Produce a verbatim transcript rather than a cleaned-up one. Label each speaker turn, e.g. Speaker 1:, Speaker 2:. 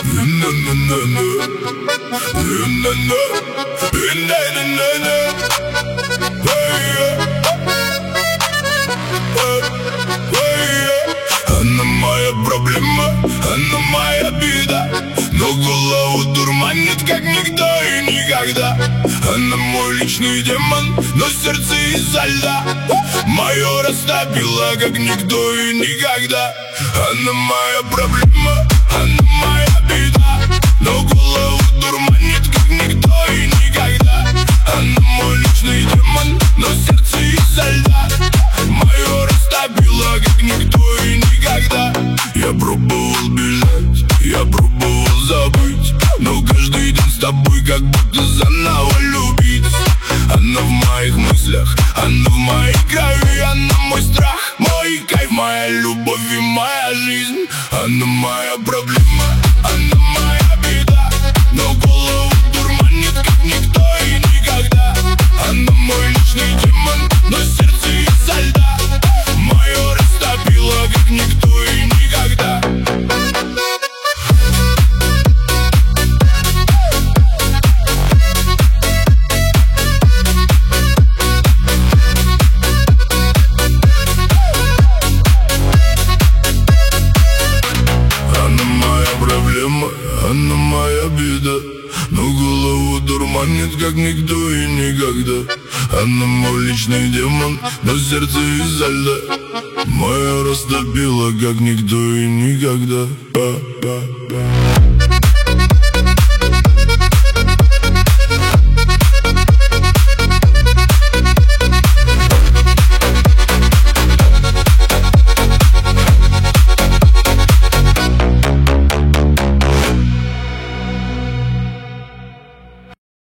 Speaker 1: Она моя проблема, она моя беда, но голову дурманит, как никто и никогда. Она мой личный демон, но сердце изо льда. Мое растопило, как никто и никогда. Она моя проблема, она моя беда, но голову дурманит, как никто и никогда. Она мой личный демон, но сердце изо льда. Мое растопило, как никто и никогда. Я пробовал бежать, я пробовал забыть, но каждый день с тобой как будто заново любить. Она в моих мыслях, она в моей крови. Она мой страх, мой кайф, моя любовь и моя жизнь. Она моя проблема, она моя беда, но голову дурманит, как никто и никогда. Она мой личный демон, но сердце изо льда. Мое растопило, как никто и никогда. Она моя беда, но голову дурманит, как никто и никогда. Она мой личный демон, но сердце изо льда. Моя растопила, как никто и никогда.